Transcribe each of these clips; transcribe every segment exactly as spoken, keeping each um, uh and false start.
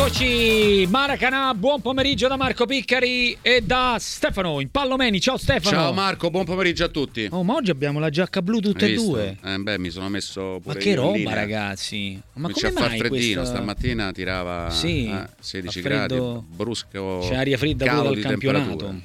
Eccoci, Maracanã, buon pomeriggio da Marco Piccari e da Stefano Impallomeni. Ciao Stefano. Ciao Marco, buon pomeriggio a tutti. Oh, ma oggi abbiamo la giacca blu tutte e due. Eh beh, mi sono messo pure Ma che io in roba, linea. ragazzi. Ma Comincia come a far mai freddino, questa... stamattina tirava sì, eh, sedici fa freddo... gradi, brusco. C'è aria fredda calo pure di dal campionato. temperatura.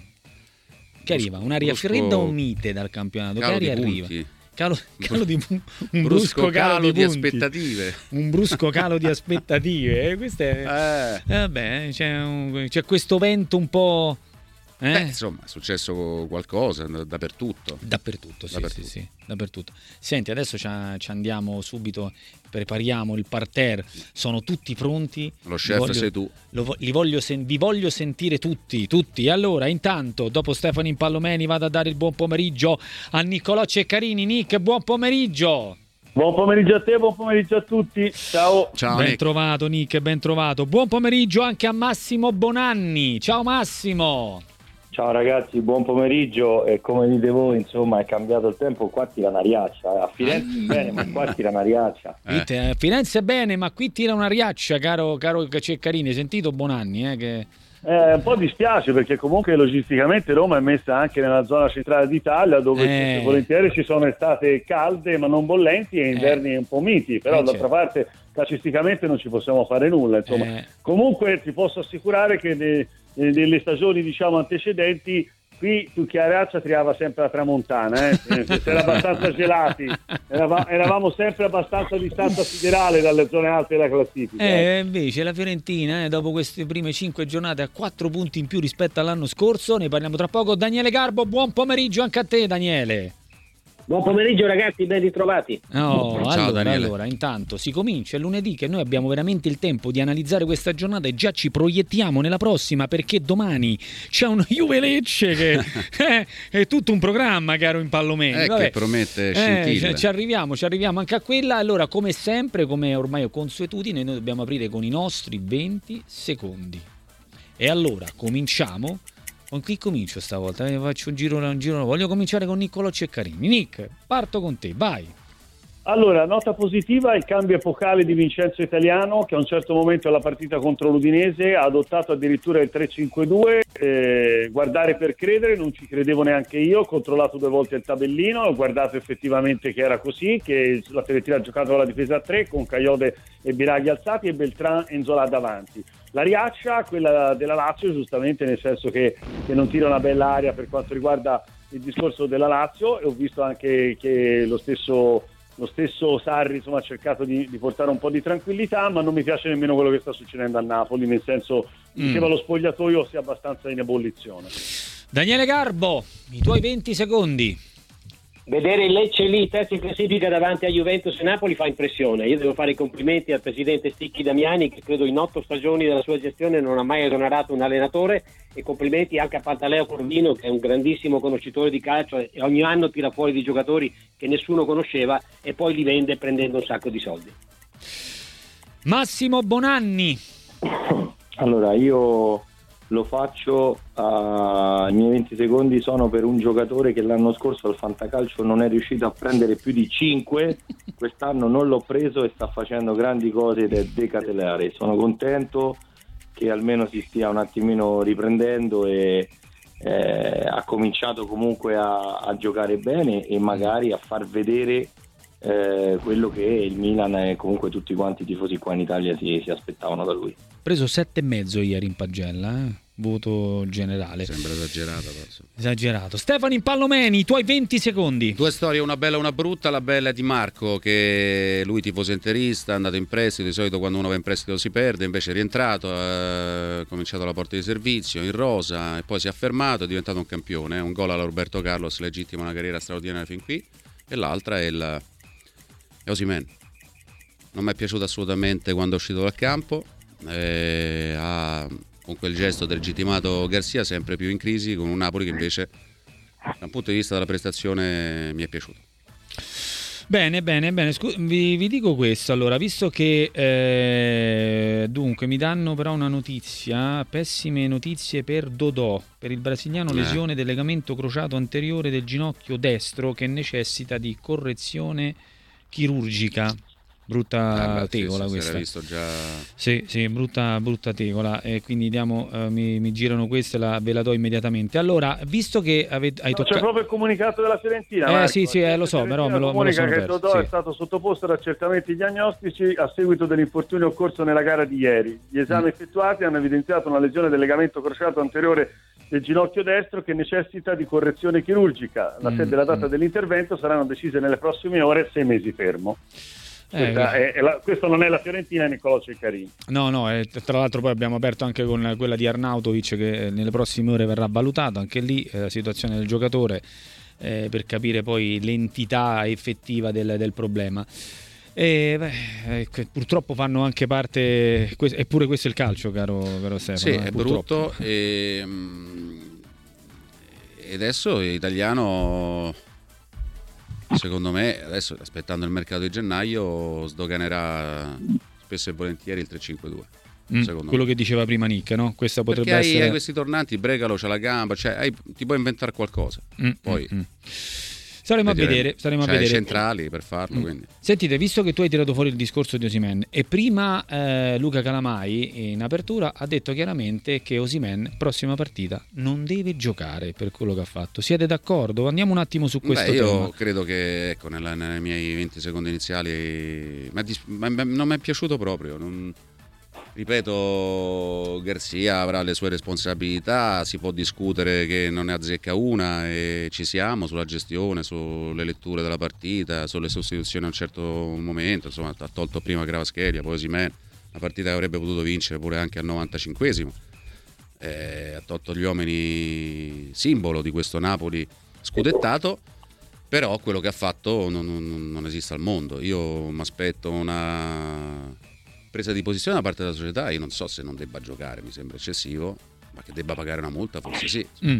Che arriva? Un'aria brusco... fredda o mite dal campionato? Calo che aria di arriva? punti. Calo, calo di, un brusco, brusco calo, calo di, di punti. aspettative. Un brusco calo di aspettative. Eh, questo è... Eh. Vabbè, c'è, un, c'è questo vento un po'... Eh? Beh, insomma, è successo qualcosa dappertutto. Dappertutto, sì, dappertutto. sì, sì, dappertutto. Senti, adesso ci andiamo subito, prepariamo il parterre, sono tutti pronti. Lo chef voglio, sei tu. Lo, li voglio sen, vi voglio sentire tutti, tutti. Allora, intanto, dopo Stefano Impallomeni, vado a dare il buon pomeriggio a Niccolò Ceccarini. Nick, buon pomeriggio. Buon pomeriggio a te, buon pomeriggio a tutti. Ciao. Ciao, ben Nick. trovato Nick, ben trovato. Buon pomeriggio anche a Massimo Bonanni. Ciao Massimo. Ciao ragazzi, buon pomeriggio. E come dite voi, insomma, è cambiato il tempo, qua tira una riaccia. A Firenze bene, ma qua tira una riaccia. Eh. A Firenze bene, ma qui tira una riaccia, caro, caro Ceccarini. Hai sentito Bonanni? Eh, che... Eh, un po' dispiace perché comunque logisticamente Roma è messa anche nella zona centrale d'Italia, dove Eh. volentieri ci sono estate calde ma non bollenti e inverni Eh. un po' miti, però Eh, d'altra certo. parte calcisticamente non ci possiamo fare nulla, insomma. Eh. Comunque ti posso assicurare che ne- nelle stagioni diciamo antecedenti qui tu Chiaraccia tirava sempre la tramontana, eh? Si era abbastanza gelati, Erava- eravamo sempre abbastanza a distanza siderale dalle zone alte della classifica. Eh, invece la Fiorentina, eh, dopo queste prime cinque giornate, ha quattro punti in più rispetto all'anno scorso. Ne parliamo tra poco. Daniele Garbo, buon pomeriggio anche a te, Daniele. Buon pomeriggio ragazzi, ben ritrovati. Oh, Ciao, allora, Daniele. allora, intanto si comincia, è lunedì che noi abbiamo veramente il tempo di analizzare questa giornata e già ci proiettiamo nella prossima, perché domani c'è un Juve Lecce che eh, è tutto un programma, caro Impallomeni. Eh, Vabbè. che promette Eh, scintille. ci, ci arriviamo, ci arriviamo anche a quella. Allora, come sempre, come ormai è consuetudine, noi dobbiamo aprire con i nostri venti secondi. E allora, cominciamo. Con chi comincio stavolta? Eh, faccio un giro, un giro. Voglio cominciare con Niccolò Ceccarini. Nick, parto con te, vai. Allora, nota positiva il cambio epocale di Vincenzo Italiano, che a un certo momento alla partita contro l'Udinese ha adottato addirittura il tre cinque due, eh, guardare per credere, non ci credevo neanche io, ho controllato due volte il tabellino, ho guardato effettivamente che era così, che la Fiorentina ha giocato con la difesa a tre, con Caiode e Biraghi alzati e Beltran e Nzola davanti. La riaccia, quella della Lazio, giustamente, nel senso che, che non tira una bella aria per quanto riguarda il discorso della Lazio, e ho visto anche che lo stesso... Lo stesso Sarri insomma, ha cercato di, di portare un po' di tranquillità, ma non mi piace nemmeno quello che sta succedendo a Napoli, nel senso, diceva Mm. lo spogliatoio sia abbastanza in ebollizione. Daniele Garbo, i tuoi venti secondi. Vedere il Lecce lì, terzo in classifica davanti a Juventus e Napoli fa impressione. Io devo fare i complimenti al presidente Sticchi Damiani, che credo in otto stagioni della sua gestione non ha mai esonerato un allenatore, e complimenti anche a Pantaleo Corvino, che è un grandissimo conoscitore di calcio e ogni anno tira fuori di giocatori che nessuno conosceva e poi li vende prendendo un sacco di soldi. Massimo Bonanni. Allora, io lo faccio, uh, i miei venti secondi sono per un giocatore che l'anno scorso al Fantacalcio non è riuscito a prendere più di cinque, quest'anno non l'ho preso e sta facendo grandi cose ed è De Catelare. Sono contento che almeno si stia un attimino riprendendo e eh, ha cominciato comunque a, a giocare bene e magari a far vedere eh, quello che il Milan e comunque tutti quanti i tifosi qua in Italia si, si aspettavano da lui. Preso sette e mezzo ieri in pagella, eh? Voto generale. Sembra esagerato. Però. Esagerato. Stefano Impallomeni, i tuoi venti secondi. Due storie, una bella e una brutta. La bella è di Marco, che lui tifoso interista, è andato in prestito, di solito quando uno va in prestito si perde, invece è rientrato, ha cominciato la porta di servizio in rosa e poi si è affermato, è diventato un campione, un gol alla Roberto Carlos legittima una carriera straordinaria fin qui. E l'altra è il è Osimhen. Non mi è piaciuto assolutamente quando è uscito dal campo, eh, ha con quel gesto del legittimato Garcia sempre più in crisi, con un Napoli che invece da un punto di vista della prestazione mi è piaciuto. Bene, bene, bene. Scu- vi, vi dico questo, allora, visto che eh, dunque mi danno però una notizia, pessime notizie per Dodò, per il brasiliano, Eh. lesione del legamento crociato anteriore del ginocchio destro che necessita di correzione chirurgica. brutta ah, tegola sì, sì, questa. Visto già... Sì, sì, brutta, brutta tegola, e quindi diamo, uh, mi, mi girano queste, la, ve la do immediatamente. Allora, visto che avete, hai no, toccato... c'è proprio il comunicato della Fiorentina, Eh Marco. sì, sì, eh, lo so, però me lo, me lo sono che perso. Dodò Sì. è stato sottoposto ad accertamenti diagnostici a seguito dell'infortunio occorso nella gara di ieri. Gli esami mm. effettuati hanno evidenziato una lesione del legamento crociato anteriore del ginocchio destro che necessita di correzione chirurgica. La sede e la data mm. dell'intervento saranno decise nelle prossime ore, sei mesi fermo. Eh, è, è la, questo non è la Fiorentina, è Niccolò Ceccarini. No, no, eh, tra l'altro poi abbiamo aperto anche con quella di Arnautovic, che nelle prossime ore verrà valutato, anche lì eh, la situazione del giocatore, eh, per capire poi l'entità effettiva del, del problema. E beh, eh, purtroppo fanno anche parte, eppure questo è il calcio, caro, caro Stefano. Sì, eh, è purtroppo. brutto e, e adesso l'italiano, secondo me, adesso aspettando il mercato di gennaio, sdoganerà spesso e volentieri il tre cinque due. Mm, quello me. Che diceva prima Nick, no? Questa potrebbe Perché essere... hai questi tornanti, Bregalo c'ha la gamba, cioè hai, ti puoi inventare qualcosa. Mm, poi mm, mm. Staremo a vedere, staremo cioè, a vedere. centrali per farlo. Mm. Quindi. Sentite, visto che tu hai tirato fuori il discorso di Osimhen e prima eh, Luca Calamai in apertura ha detto chiaramente che Osimhen prossima partita non deve giocare per quello che ha fatto. Siete d'accordo? Andiamo un attimo su questo Beh, tema. Io credo che ecco, nella, nei miei venti secondi iniziali ma, ma, ma, non mi è piaciuto proprio. Non... Ripeto, Garcia avrà le sue responsabilità, si può discutere che non ne azzecca una e ci siamo sulla gestione, sulle letture della partita, sulle sostituzioni a un certo momento, insomma ha tolto prima Kvaratskhelia, poi Osimhen, una partita che avrebbe potuto vincere pure anche al novantacinquesimo, eh, ha tolto gli uomini simbolo di questo Napoli scudettato, però quello che ha fatto non, non, non esiste al mondo. Io mi aspetto una... presa di posizione da parte della società, io non so se non debba giocare, mi sembra eccessivo, ma che debba pagare una multa forse sì. Mm.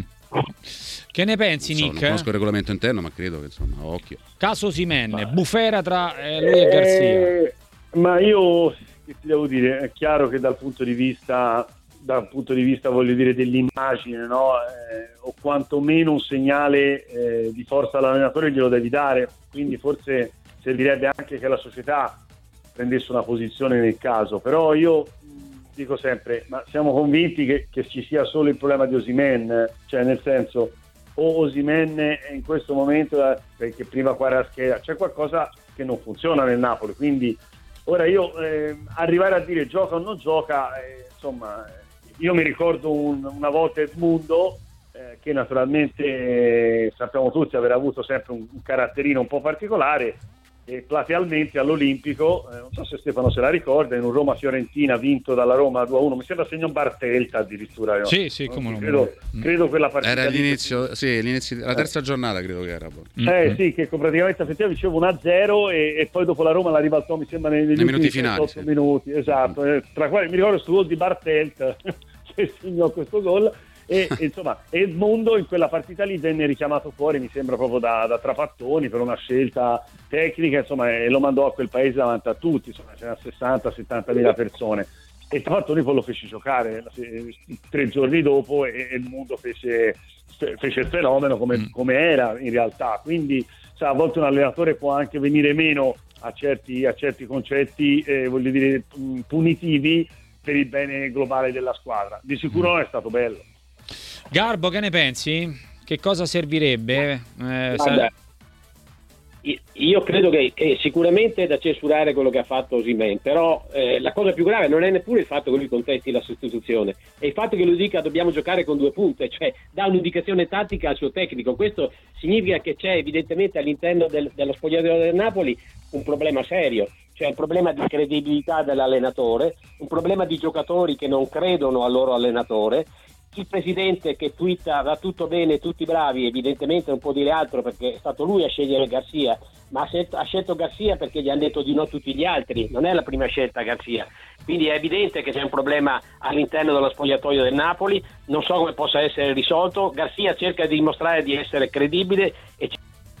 Che ne pensi, non so, Nick? Non conosco il regolamento interno, ma credo che insomma, occhio. Caso Osimhen, bufera tra eh, lui e Garcia. Eh, ma io che ti devo dire, è chiaro che dal punto di vista dal punto di vista voglio dire dell'immagine, no? Eh, o quantomeno un segnale eh, di forza all'allenatore glielo devi dare, quindi forse servirebbe anche che la società prendesse una posizione nel caso, però io dico sempre, ma siamo convinti che, che ci sia solo il problema di Osimhen, cioè nel senso, o Osimhen in questo momento, perché prima Kvaratskhelia, c'è qualcosa che non funziona nel Napoli, quindi ora io eh, arrivare a dire gioca o non gioca, eh, insomma, io mi ricordo un, una volta Edmundo, eh, che naturalmente eh, sappiamo tutti aver avuto sempre un, un caratterino un po' particolare, e platealmente all'Olimpico, eh, non so se Stefano se la ricorda, in un Roma-Fiorentina vinto dalla Roma due a uno, mi sembra segnò Bartelta addirittura. Sì, sì, come no. Credo, credo quella partita. Era l'inizio, sì, l'inizio, la terza eh. giornata credo che era. Eh sì, che praticamente effettivamente diceva uno a zero e, e poi dopo la Roma la ribaltò, mi sembra nei, nei minuti finali. otto sì. minuti, esatto, eh, tra quali mi ricordo sul gol di Bartelta che segnò questo gol. E insomma Edmundo in quella partita lì venne richiamato fuori, mi sembra proprio da, da Trapattoni per una scelta tecnica, insomma, e lo mandò a quel paese davanti a tutti, insomma c'erano sessanta settanta mila persone e Trapattoni poi lo fece giocare tre giorni dopo e Edmundo fece, fece il fenomeno come, mm. come era in realtà, quindi cioè, a volte un allenatore può anche venire meno a certi, a certi concetti eh, voglio dire punitivi per il bene globale della squadra, di sicuro mm. non è stato bello. Garbo, che ne pensi? Che cosa servirebbe? Eh, Guarda, io credo che, che sicuramente è da censurare quello che ha fatto Osimhen, però eh, la cosa più grave non è neppure il fatto che lui contesti la sostituzione, è il fatto che lui dica dobbiamo giocare con due punte, cioè dà un'indicazione tattica al suo tecnico. Questo significa che c'è evidentemente all'interno del, dello spogliatoio del Napoli un problema serio, cioè un problema di credibilità dell'allenatore, un problema di giocatori che non credono al loro allenatore. Il presidente che twitta va tutto bene, tutti bravi, evidentemente non può dire altro perché è stato lui a scegliere Garcia, ma ha scelto, ha scelto Garcia perché gli hanno detto di no tutti gli altri, non è la prima scelta Garcia, quindi è evidente che c'è un problema all'interno dello spogliatoio del Napoli, non so come possa essere risolto. Garcia cerca di dimostrare di essere credibile e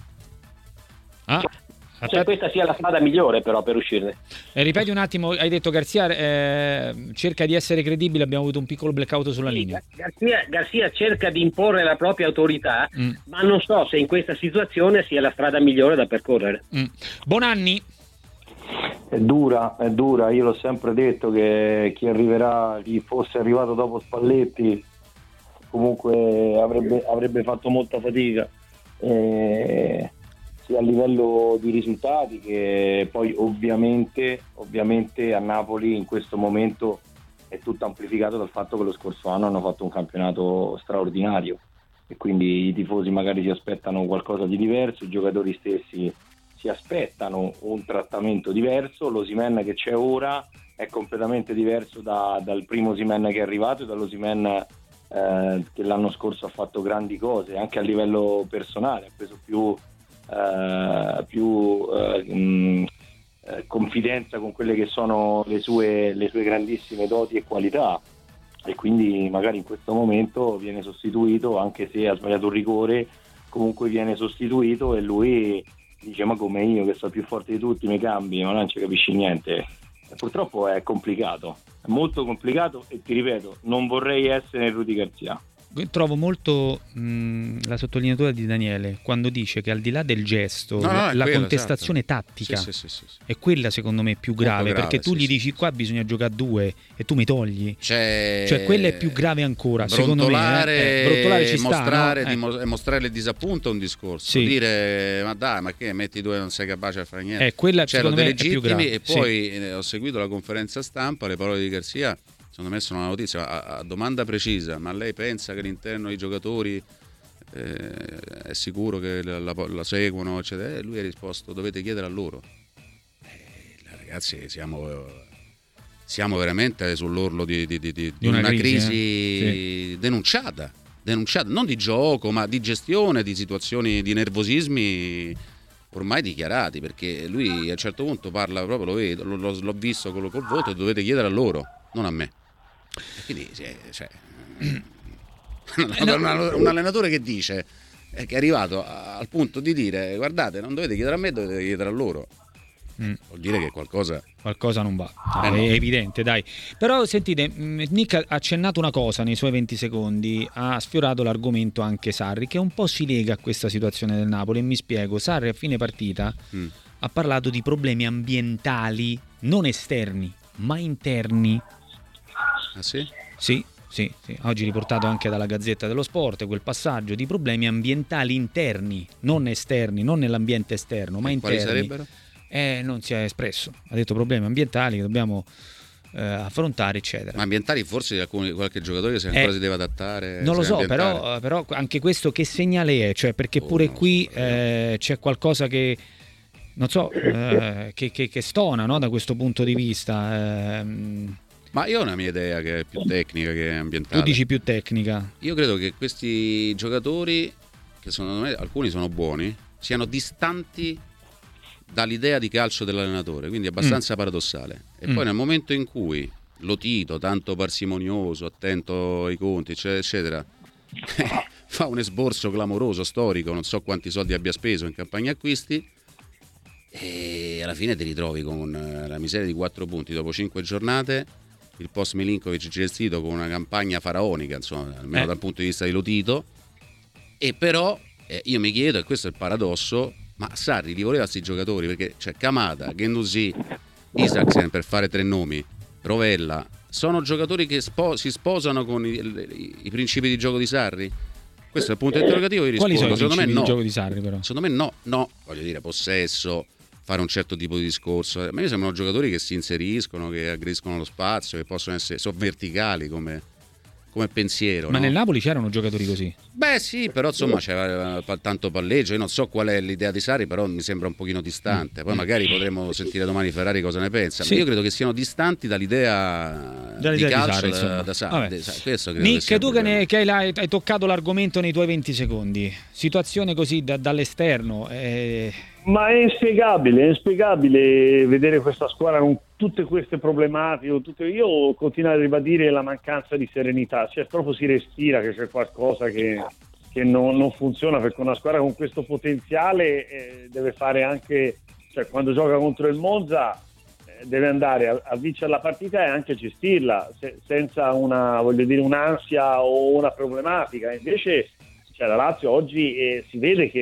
ah. Cioè, questa sia la strada migliore però per uscirne. Eh, ripeti un attimo, hai detto Garcia eh, cerca di essere credibile, abbiamo avuto un piccolo blackout sulla sì, linea. Garcia, Garcia cerca di imporre la propria autorità, mm. ma non so se in questa situazione sia la strada migliore da percorrere. Mm. Bonanni. È dura, è dura, io l'ho sempre detto che chi arriverà, chi fosse arrivato dopo Spalletti comunque avrebbe, avrebbe fatto molta fatica, eh, sia a livello di risultati che poi ovviamente, ovviamente a Napoli in questo momento è tutto amplificato dal fatto che lo scorso anno hanno fatto un campionato straordinario e quindi i tifosi magari si aspettano qualcosa di diverso, i giocatori stessi si aspettano un trattamento diverso. L'Osimhen che c'è ora è completamente diverso da, dal primo Osimhen che è arrivato e dall'Osimhen eh, che l'anno scorso ha fatto grandi cose anche a livello personale, ha preso più, eh, più eh, mh, eh, confidenza con quelle che sono le sue, le sue grandissime doti e qualità, e quindi magari in questo momento viene sostituito, anche se ha sbagliato un rigore, comunque viene sostituito e lui dice: ma come, io che sono più forte di tutti mi cambi? Ma non ci capisci niente. E purtroppo è complicato, è molto complicato, e ti ripeto, non vorrei essere Rudy Garcia. Trovo molto mh, la sottolineatura di Daniele quando dice che al di là del gesto, no, no, la quello, contestazione esatto. tattica sì, sì, sì, sì. è quella secondo me più grave, grave, perché tu sì, gli sì, dici sì. qua bisogna giocare a due e tu mi togli, Cioè, cioè quella è più grave ancora secondo me, eh. Eh, brontolare ci mostrare, sta, no? dimo- mostrare il disappunto è un discorso, Sì. dire ma dai, ma che metti due e non sei capace a fare niente, Eh, quella cioè, lo secondo me è più delegittimi. grave, E poi eh, ho seguito la conferenza stampa, le parole di Garcia secondo me sono una notizia. A, a domanda precisa: ma lei pensa che all'interno i giocatori eh, è sicuro che la, la, la seguono, eccetera? E lui ha risposto: dovete chiedere a loro. Eh, ragazzi, siamo siamo veramente sull'orlo di, di, di, di, Di una una crisi, crisi, eh? Sì. denunciata denunciata non di gioco ma di gestione, di situazioni, di nervosismi ormai dichiarati, perché lui a un certo punto parla proprio, lo vedo, lo, lo, l'ho visto col, col voto, e dovete chiedere a loro, non a me. E quindi cioè, un, un allenatore che dice eh, che è arrivato a, al punto di dire: guardate, non dovete chiedere a me, dovete chiedere a loro. Mm. Vuol dire che qualcosa qualcosa non va, eh è no. evidente, dai. Però sentite, Nick ha accennato una cosa nei suoi venti secondi, ha sfiorato l'argomento anche Sarri, che un po' si lega a questa situazione del Napoli, e mi spiego. Sarri a fine partita mm. ha parlato di problemi ambientali non esterni ma interni. Ah sì? Sì, sì, sì. Oggi riportato anche dalla Gazzetta dello Sport quel passaggio di problemi ambientali interni, non esterni, non nell'ambiente esterno, ma e interni. Quali sarebbero? Eh, non si è espresso, ha detto problemi ambientali che dobbiamo eh, affrontare, eccetera. Ma ambientali forse di alcuni, qualche giocatore che ancora eh, si deve adattare. Non lo so, però, però anche questo che segnale è? Cioè, perché pure oh, qui so, eh, c'è qualcosa che non so, eh, che, che, che stona, no, da questo punto di vista. Eh, Ma io ho una mia idea che è più tecnica che ambientale. Tu dici più tecnica? Io credo che questi giocatori, che secondo me alcuni sono buoni, siano distanti dall'idea di calcio dell'allenatore, quindi abbastanza mm. paradossale. E mm. poi nel momento in cui Lotito, tanto parsimonioso, attento ai conti, eccetera, eccetera, fa un esborso clamoroso, storico, non so quanti soldi abbia speso in campagna acquisti, e alla fine ti ritrovi con la miseria di quattro punti dopo cinque giornate, il post Milinkovic gestito con una campagna faraonica, insomma, almeno eh. dal punto di vista di Lotito. E però eh, io mi chiedo, e questo è il paradosso, ma Sarri li voleva questi giocatori? Perché c'è Kamada, Guendouzi, Isaksen, per fare tre nomi, Rovella, sono giocatori che spo- si sposano con i, i, i principi di gioco di Sarri? Questo è il punto interrogativo. Io rispondo, quali sono secondo i principi me no. di gioco di Sarri, però? Secondo me no, no, voglio dire, possesso, fare un certo tipo di discorso. A me sembrano giocatori che si inseriscono, che aggrediscono lo spazio, che possono essere, sono verticali come, come pensiero. Ma no? nel Napoli c'erano giocatori così? Beh sì, però insomma c'era tanto palleggio. Io non so qual è l'idea di Sarri, però mi sembra un pochino distante. Poi magari potremo sentire domani Ferrari cosa ne pensa. Sì. Ma io credo che siano distanti dall'idea, dall'idea di calcio di Sarri, da, da Sarri. Questo credo Nick, che tu che, ne, che hai, hai toccato l'argomento nei tuoi venti secondi, situazione così da, dall'esterno. Eh... Ma è inspiegabile, è inspiegabile vedere questa squadra con tutte queste problematiche. Tutte... Io continuo a ribadire la mancanza di serenità, cioè proprio si respira che c'è qualcosa che, che non, non funziona, perché una squadra con questo potenziale eh, deve fare anche, cioè quando gioca contro il Monza eh, deve andare a, a vincere la partita e anche gestirla se, senza una, voglio dire, un'ansia o una problematica. Invece cioè, la Lazio oggi eh, si vede che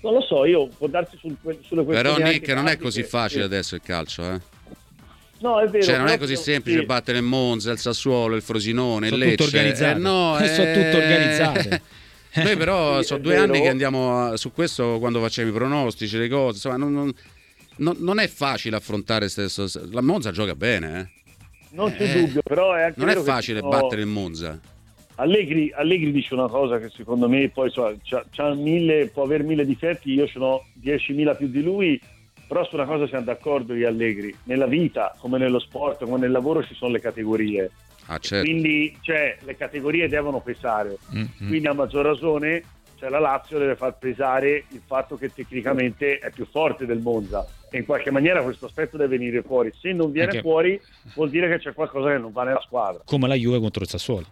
Non lo so, io può darsi sul, sulle questioni. Però Nick non è così che, facile che... adesso il calcio, eh. No, è vero. Cioè, non è proprio, così semplice sì. battere il Monza, il Sassuolo, il Frosinone, sono il Lecce. Tutto organizzate. Eh, no, eh... sono tutto organizzate. Noi però Sì, sono è due vero. anni che andiamo a, su questo quando facciamo i pronostici, le cose, insomma, non, non, non, non è facile affrontare stesso. La Monza gioca bene, eh. Non c'è Eh, dubbio, però è anche non è vero che facile sono- battere il Monza. Allegri, Allegri dice una cosa che secondo me poi so, c'ha, c'ha mille, può aver mille difetti, io ce n'ho diecimila più di lui, però su una cosa siamo d'accordo io e Allegri: nella vita, come nello sport, come nel lavoro, ci sono le categorie. Ah, certo. Quindi cioè, le categorie devono pesare. Mm-hmm. Quindi a maggior ragione, cioè, la Lazio deve far pesare il fatto che tecnicamente è più forte del Monza, e in qualche maniera questo aspetto deve venire fuori. Se non viene Anche- fuori vuol dire che c'è qualcosa che non va nella squadra. Come la Juve contro il Sassuolo.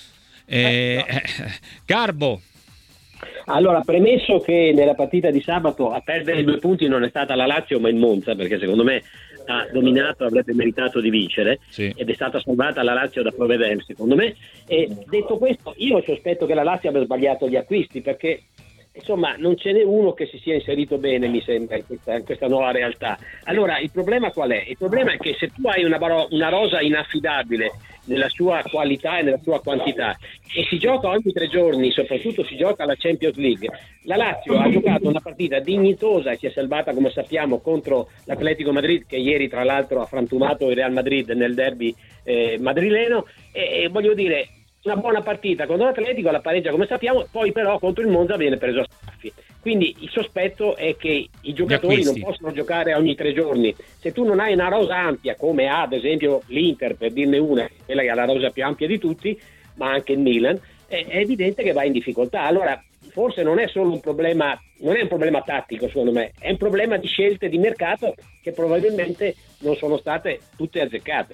Eh, eh, Garbo, Allora, premesso che nella partita di sabato a perdere i due punti non è stata la Lazio ma il Monza, perché secondo me ha dominato, avrebbe meritato di vincere, sì. ed è stata salvata la Lazio da Provedel secondo me. E detto questo, io sospetto che la Lazio abbia sbagliato gli acquisti, perché insomma non ce n'è uno che si sia inserito bene, mi sembra, in questa, in questa nuova realtà. Allora il problema qual è? Il problema è che se tu hai una, baro- una rosa inaffidabile nella sua qualità e nella sua quantità, e si gioca ogni tre giorni, soprattutto si gioca alla Champions League, la Lazio ha giocato una partita dignitosa e si è salvata, come sappiamo, contro l'Atletico Madrid, che ieri tra l'altro ha frantumato il Real Madrid nel derby eh, madrileno, e, e voglio dire, una buona partita contro l'Atletico, la pareggia come sappiamo, poi però contro il Monza viene preso a schiaffi. Quindi il sospetto è che i giocatori non possono giocare ogni tre giorni. Se tu non hai una rosa ampia, come ha ad esempio l'Inter, per dirne una, quella che ha la rosa più ampia di tutti, ma anche il Milan, è, è evidente che va in difficoltà. Allora forse non è solo un problema, non è un problema tattico secondo me, è un problema di scelte di mercato che probabilmente non sono state tutte azzeccate.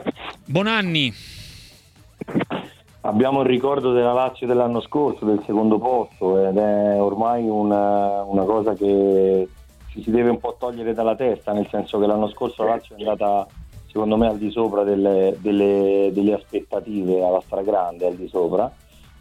Bonanni. Abbiamo il ricordo della Lazio dell'anno scorso, del secondo posto, ed è ormai una, una cosa che ci si deve un po' togliere dalla testa, nel senso che l'anno scorso la Lazio è andata secondo me al di sopra delle, delle, delle aspettative, alla stragrande al di sopra,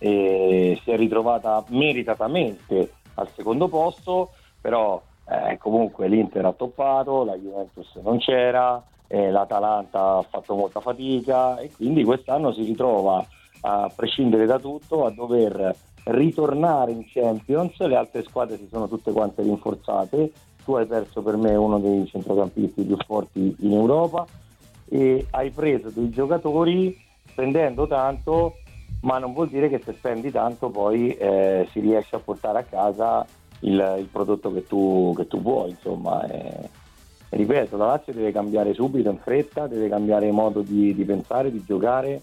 e si è ritrovata meritatamente al secondo posto, però eh, comunque l'Inter ha toppato, la Juventus non c'era, eh, l'Atalanta ha fatto molta fatica, e quindi quest'anno si ritrova, a prescindere da tutto, a dover ritornare in Champions. Le altre squadre si sono tutte quante rinforzate, tu hai perso per me uno dei centrocampisti più forti in Europa e hai preso dei giocatori spendendo tanto, ma non vuol dire che se spendi tanto poi eh, si riesce a portare a casa il, il prodotto che tu, che tu vuoi, insomma. E, e ripeto, la Lazio deve cambiare subito, in fretta, deve cambiare modo di, di pensare, di giocare.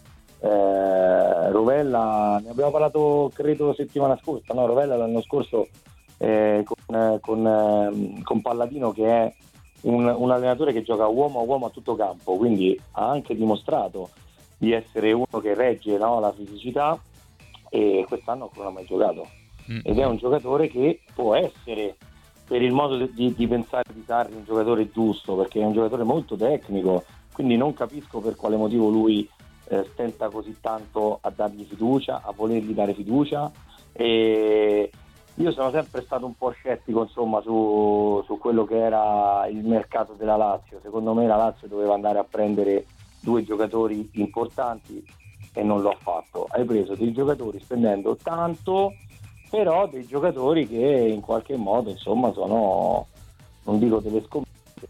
Eh, Rovella, ne abbiamo parlato credo settimana scorsa, no? Rovella l'anno scorso eh, con, con, eh, con Palladino, che è un, un allenatore che gioca uomo a uomo a tutto campo, quindi ha anche dimostrato di essere uno che regge, no, la fisicità, e quest'anno non ha mai giocato, mm. ed è un giocatore che può essere, per il modo di, di pensare di Sarri, un giocatore giusto, perché è un giocatore molto tecnico, quindi non capisco per quale motivo lui Eh, stenta così tanto a dargli fiducia, a volergli dare fiducia. E io sono sempre stato un po' scettico, insomma, su, su quello che era il mercato della Lazio. Secondo me la Lazio doveva andare a prendere due giocatori importanti e non lo ha fatto. Hai preso dei giocatori spendendo tanto, però dei giocatori che in qualche modo, insomma, sono, non dico delle scommesse,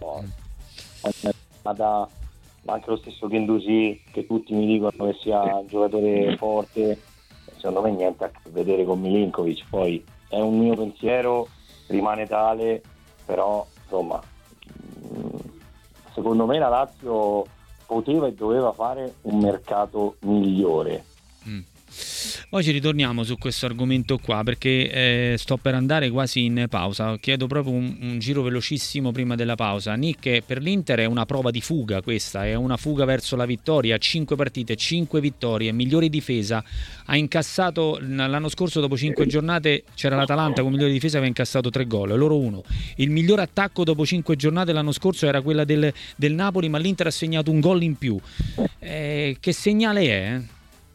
ma da ma anche lo stesso Guendouzi, che tutti mi dicono che sia un giocatore forte, secondo me niente a che vedere con Milinkovic. Poi è un mio pensiero, rimane tale, però insomma secondo me la Lazio poteva e doveva fare un mercato migliore. Mm. Oggi ritorniamo su questo argomento qua, perché eh, sto per andare quasi in pausa. Chiedo proprio un, un giro velocissimo prima della pausa. Nick, per l'Inter è una prova di fuga questa, è una fuga verso la vittoria, cinque partite, cinque vittorie, migliore difesa, ha incassato l'anno scorso dopo cinque giornate, c'era l'Atalanta con migliore difesa che aveva incassato tre gol, loro uno. Il miglior attacco dopo cinque giornate l'anno scorso era quella del, del Napoli, ma l'Inter ha segnato un gol in più. Eh, che segnale è?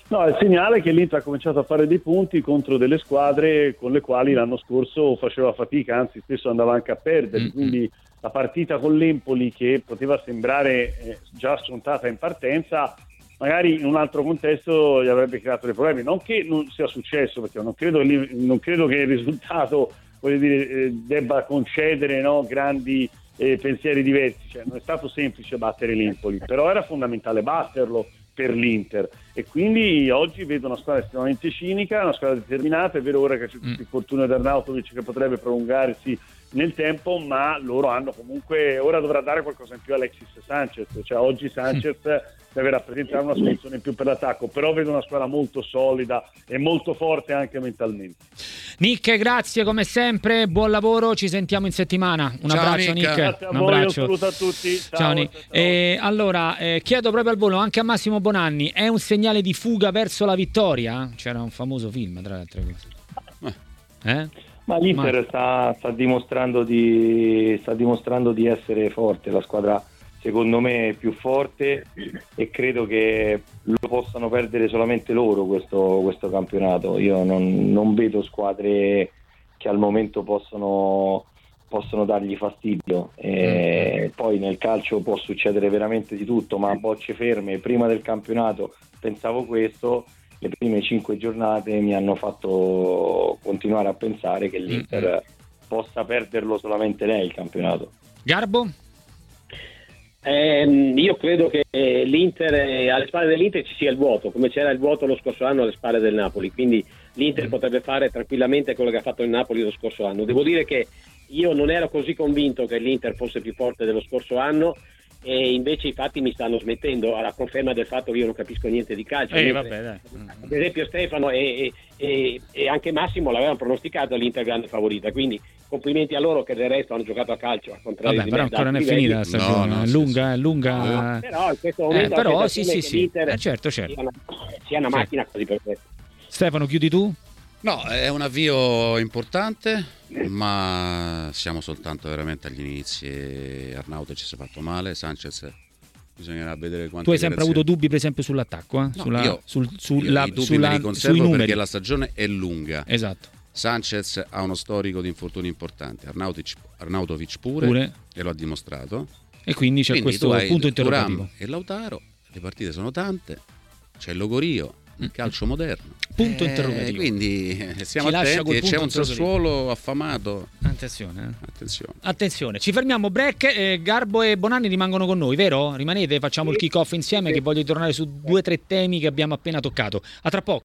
No, il segnale è che l'Inter ha cominciato a fare dei punti contro delle squadre con le quali l'anno scorso faceva fatica, anzi spesso andava anche a perdere, mm-hmm. quindi la partita con l'Empoli, che poteva sembrare eh, già scontata in partenza, magari in un altro contesto gli avrebbe creato dei problemi. Non che non sia successo, perché non credo, non credo che il risultato, voglio dire, eh, debba concedere, no, grandi eh, pensieri diversi, cioè, non è stato semplice battere l'Empoli, però era fondamentale batterlo per l'Inter, e quindi oggi vedo una squadra estremamente cinica, una squadra determinata. È vero ora che c'è questo infortunio di Arnautovic che potrebbe prolungarsi nel tempo, ma loro hanno comunque, ora dovrà dare qualcosa in più Alexis Sanchez, cioè oggi Sanchez deve rappresentare una soluzione in più per l'attacco, però vedo una squadra molto solida e molto forte anche mentalmente. Nick, grazie come sempre, buon lavoro, ci sentiamo in settimana. Un ciao, abbraccio Nick. Nick. Grazie a un voi, abbraccio. un saluto a tutti. Ciao, ciao, Nick. ciao, ciao. Eh, allora, eh, chiedo proprio al volo anche a Massimo Bonanni, è un segnale di fuga verso la vittoria? C'era un famoso film, tra le altre cose. Eh? Ma l'Inter sta, sta dimostrando di sta dimostrando di essere forte, la squadra secondo me è più forte, e credo che lo possano perdere solamente loro questo, questo campionato. Io non, non vedo squadre che al momento possono, possono dargli fastidio. E poi nel calcio può succedere veramente di tutto, ma a bocce ferme prima del campionato pensavo questo. Le prime cinque giornate mi hanno fatto continuare a pensare che l'Inter mm-hmm. possa perderlo solamente lei il campionato. Garbo? Eh, io credo che l'Inter, alle spalle dell'Inter ci sia il vuoto, come c'era il vuoto lo scorso anno alle spalle del Napoli, quindi l'Inter mm. potrebbe fare tranquillamente quello che ha fatto il Napoli lo scorso anno. Devo dire che io non ero così convinto che l'Inter fosse più forte dello scorso anno, e invece i fatti mi stanno smettendo, alla conferma del fatto che io non capisco niente di calcio. Eh, vabbè, dai. Ad esempio Stefano e, e, e anche Massimo l'avevano pronosticato l'Inter grande favorita, quindi complimenti a loro che del resto hanno giocato a calcio al contrario. Vabbè, di però me, ancora non è finita la stagione, no, no, è sì, lunga, sì. è lunga. No, però in questo momento eh, però la sì, sensazione sì, che sì. l'Inter Eh, certo, certo. sia una, sia una macchina così perfetta. Stefano, chiudi tu? No, è un avvio importante, ma siamo soltanto veramente agli inizi. e Arnautovic ci si è fatto male, Sanchez bisognerà vedere quanto. Tu hai sempre avuto dubbi per esempio sull'attacco, eh? No, sulla, io, sul, sulla, io i dubbi sulla, me li conservo sui numeri, perché la stagione è lunga. Esatto. Sanchez ha uno storico di infortuni importanti, Arnautovic, Arnautovic pure, pure, e lo ha dimostrato. E quindi c'è quindi questo punto interrogativo. Thuram e Lautaro, le partite sono tante, c'è il logorio, il calcio moderno. Punto eh, interrogativo. Quindi eh, stiamo Ci lascia attenti, quel e punto c'è un interrogativo. Sassuolo affamato. Attenzione, eh. Attenzione. Attenzione, ci fermiamo, break, eh, Garbo e Bonanni rimangono con noi, vero? Rimanete, facciamo il kick off insieme, che voglio tornare su due o tre temi che abbiamo appena toccato. A tra poco.